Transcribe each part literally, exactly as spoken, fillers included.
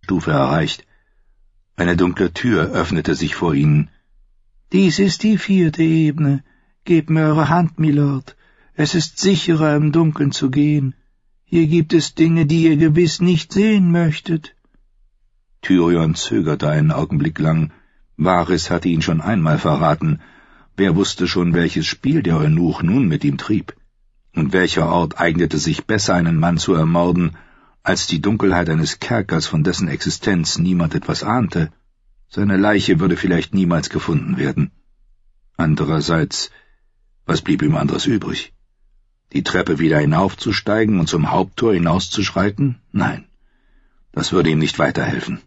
Stufe erreicht. Eine dunkle Tür öffnete sich vor ihnen. »Dies ist die vierte Ebene. Gebt mir eure Hand, Milord. Es ist sicherer, im Dunkeln zu gehen. Hier gibt es Dinge, die ihr gewiss nicht sehen möchtet.« Tyrion zögerte einen Augenblick lang. Varys hatte ihn schon einmal verraten. Wer wusste schon, welches Spiel der Eunuch nun mit ihm trieb? Und welcher Ort eignete sich besser, einen Mann zu ermorden, als die Dunkelheit eines Kerkers, von dessen Existenz niemand etwas ahnte? Seine Leiche würde vielleicht niemals gefunden werden. Andererseits, was blieb ihm anderes übrig? Die Treppe wieder hinaufzusteigen und zum Haupttor hinauszuschreiten? Nein, das würde ihm nicht weiterhelfen.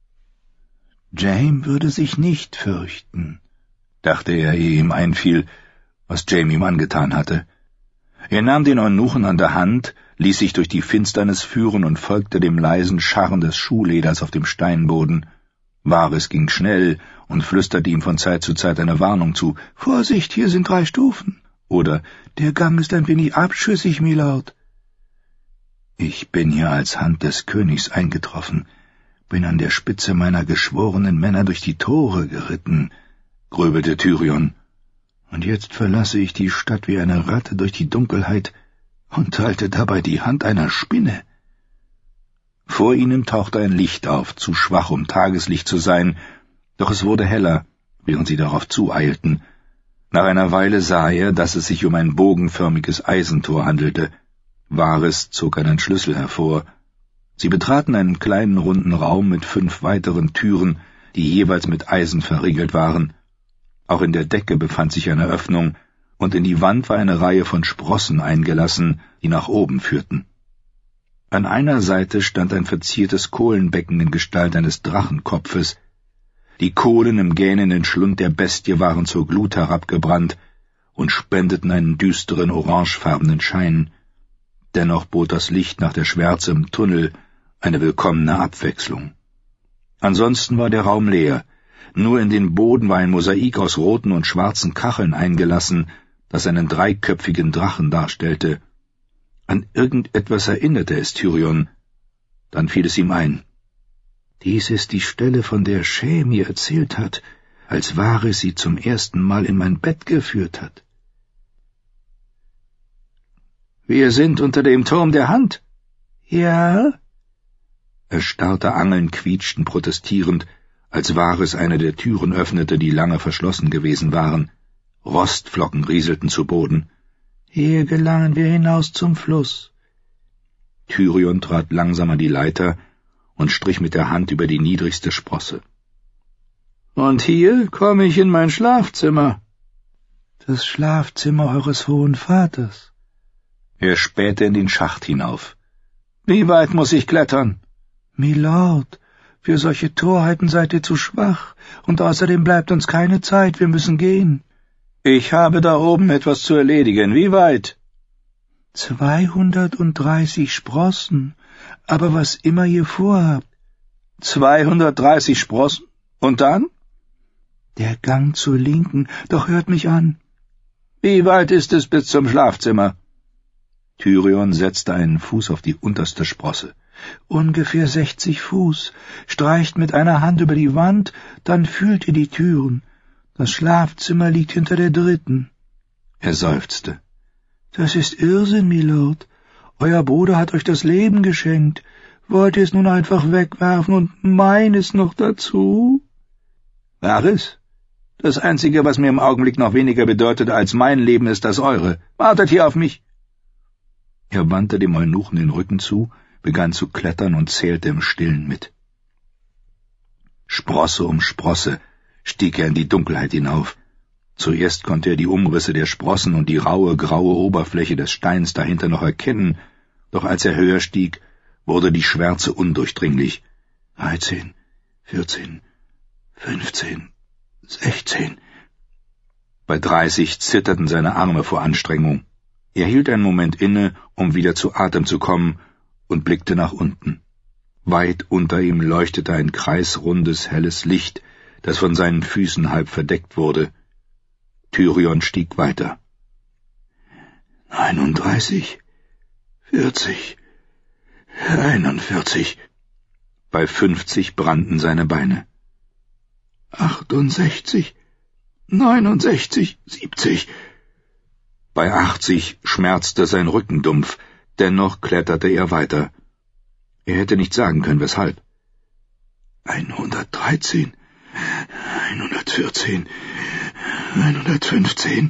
Jaime würde sich nicht fürchten, dachte er, ehe ihm einfiel, was Jaime ihm angetan hatte. Er nahm den Eunuchen an der Hand, ließ sich durch die Finsternis führen und folgte dem leisen Scharren des Schuhleders auf dem Steinboden. Varys ging schnell und flüsterte ihm von Zeit zu Zeit eine Warnung zu. »Vorsicht, hier sind drei Stufen!« Oder »Der Gang ist ein wenig abschüssig, Milord.« »Ich bin hier als Hand des Königs eingetroffen, bin an der Spitze meiner geschworenen Männer durch die Tore geritten«, grübelte Tyrion. »Und jetzt verlasse ich die Stadt wie eine Ratte durch die Dunkelheit und halte dabei die Hand einer Spinne.« Vor ihnen tauchte ein Licht auf, zu schwach, um Tageslicht zu sein, doch es wurde heller, während sie darauf zueilten. Nach einer Weile sah er, dass es sich um ein bogenförmiges Eisentor handelte. Varys zog einen Schlüssel hervor. Sie betraten einen kleinen runden Raum mit fünf weiteren Türen, die jeweils mit Eisen verriegelt waren. Auch in der Decke befand sich eine Öffnung, und in die Wand war eine Reihe von Sprossen eingelassen, die nach oben führten. An einer Seite stand ein verziertes Kohlenbecken in Gestalt eines Drachenkopfes. Die Kohlen im gähnenden Schlund der Bestie waren zur Glut herabgebrannt und spendeten einen düsteren orangefarbenen Schein. Dennoch bot das Licht nach der Schwärze im Tunnel eine willkommene Abwechslung. Ansonsten war der Raum leer. Nur in den Boden war ein Mosaik aus roten und schwarzen Kacheln eingelassen, das einen dreiköpfigen Drachen darstellte. An irgendetwas erinnerte es Tyrion. Dann fiel es ihm ein. Dies ist die Stelle, von der Shae mir erzählt hat, als Varys sie zum ersten Mal in mein Bett geführt hat. »Wir sind unter dem Turm der Hand.« »Ja?« Erstarrte Angeln quietschten protestierend, als Varys eine der Türen öffnete, die lange verschlossen gewesen waren. Rostflocken rieselten zu Boden. »Hier gelangen wir hinaus zum Fluss.« Tyrion trat langsam an die Leiter und strich mit der Hand über die niedrigste Sprosse. »Und hier komme ich in mein Schlafzimmer.« »Das Schlafzimmer eures Hohen Vaters.« Er spähte in den Schacht hinauf. »Wie weit muss ich klettern?« »Milord, für solche Torheiten seid ihr zu schwach, und außerdem bleibt uns keine Zeit, wir müssen gehen.« »Ich habe da oben etwas zu erledigen. Wie weit?« »Zweihundertdreißig Sprossen, aber was immer ihr vorhabt.« »Zweihundertdreißig Sprossen? Und dann?« »Der Gang zur Linken, doch hört mich an.« »Wie weit ist es bis zum Schlafzimmer?« Tyrion setzte einen Fuß auf die unterste Sprosse. »Ungefähr sechzig Fuß. Streicht mit einer Hand über die Wand, dann fühlt ihr die Türen. Das Schlafzimmer liegt hinter der dritten.« Er seufzte. »Das ist Irrsinn, Milord. Euer Bruder hat euch das Leben geschenkt. Wollt ihr es nun einfach wegwerfen und meines noch dazu?« »Varys, das Einzige, was mir im Augenblick noch weniger bedeutet als mein Leben, ist das eure. Wartet hier auf mich!« Er wandte dem Eunuchen den Rücken zu, begann zu klettern und zählte im Stillen mit. Sprosse um Sprosse stieg er in die Dunkelheit hinauf. Zuerst konnte er die Umrisse der Sprossen und die raue, graue Oberfläche des Steins dahinter noch erkennen, doch als er höher stieg, wurde die Schwärze undurchdringlich. Dreizehn, vierzehn, fünfzehn, sechzehn. Bei dreißig zitterten seine Arme vor Anstrengung. Er hielt einen Moment inne, um wieder zu Atem zu kommen, und blickte nach unten. Weit unter ihm leuchtete ein kreisrundes, helles Licht, das von seinen Füßen halb verdeckt wurde. Tyrion stieg weiter. Neununddreißig, vierzig, einundvierzig. Bei fünfzig brannten seine Beine. Achtundsechzig, neunundsechzig, siebzig. Bei achtzig schmerzte sein Rücken dumpf, dennoch kletterte er weiter. Er hätte nicht sagen können, weshalb. Einhundertdreizehn, einhundertvierzehn, einhundertfünfzehn.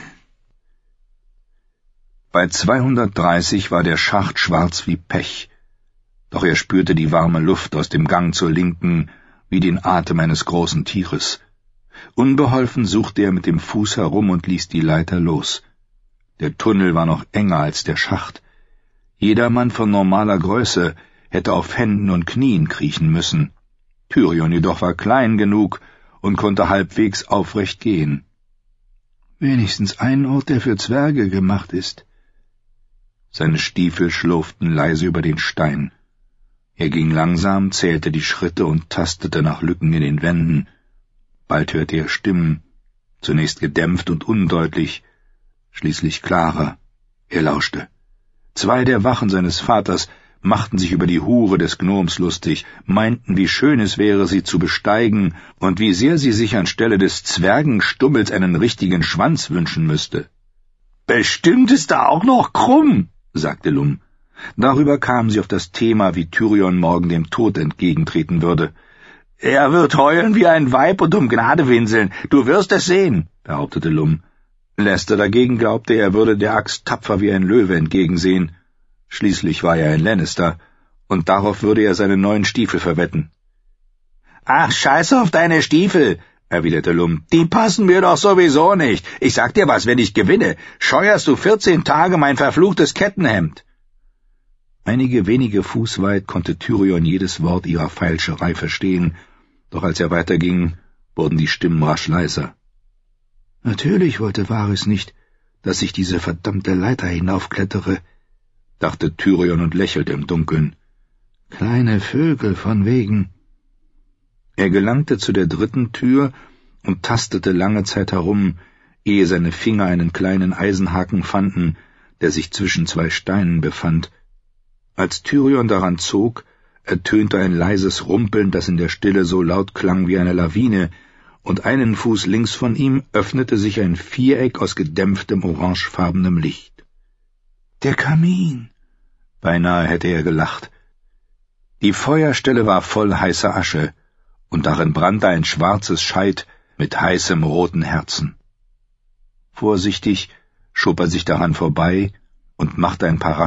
Bei zweihundertdreißig war der Schacht schwarz wie Pech, doch er spürte die warme Luft aus dem Gang zur Linken wie den Atem eines großen Tieres. Unbeholfen suchte er mit dem Fuß herum und ließ die Leiter los. Der Tunnel war noch enger als der Schacht. Jedermann von normaler Größe hätte auf Händen und Knien kriechen müssen. Tyrion jedoch war klein genug und konnte halbwegs aufrecht gehen. Wenigstens ein Ort, der für Zwerge gemacht ist. Seine Stiefel schlurften leise über den Stein. Er ging langsam, zählte die Schritte und tastete nach Lücken in den Wänden. Bald hörte er Stimmen, zunächst gedämpft und undeutlich, schließlich klarer. Er lauschte. Zwei der Wachen seines Vaters machten sich über die Hure des Gnoms lustig, meinten, wie schön es wäre, sie zu besteigen und wie sehr sie sich anstelle des Zwergenstummels einen richtigen Schwanz wünschen müsste. »Bestimmt ist er auch noch krumm«, sagte Lum. Darüber kamen sie auf das Thema, wie Tyrion morgen dem Tod entgegentreten würde. »Er wird heulen wie ein Weib und um Gnade winseln, du wirst es sehen«, behauptete Lum. Lester dagegen glaubte, er würde der Axt tapfer wie ein Löwe entgegensehen. Schließlich war er ein Lannister, und darauf würde er seine neuen Stiefel verwetten. »Ach, scheiß auf deine Stiefel«, erwiderte Lum. »Die passen mir doch sowieso nicht. Ich sag dir was, wenn ich gewinne, scheuerst du vierzehn Tage mein verfluchtes Kettenhemd.« Einige wenige Fuß weit konnte Tyrion jedes Wort ihrer Feilscherei verstehen, doch als er weiterging, wurden die Stimmen rasch leiser. Natürlich wollte Varys nicht, dass ich diese verdammte Leiter hinaufklettere, dachte Tyrion und lächelte im Dunkeln. Kleine Vögel von wegen. Er gelangte zu der dritten Tür und tastete lange Zeit herum, ehe seine Finger einen kleinen Eisenhaken fanden, der sich zwischen zwei Steinen befand. Als Tyrion daran zog, ertönte ein leises Rumpeln, das in der Stille so laut klang wie eine Lawine, und einen Fuß links von ihm öffnete sich ein Viereck aus gedämpftem orangefarbenem Licht. »Der Kamin!« Beinahe hätte er gelacht. Die Feuerstelle war voll heißer Asche, und darin brannte ein schwarzes Scheit mit heißem roten Herzen. Vorsichtig schob er sich daran vorbei und machte ein paar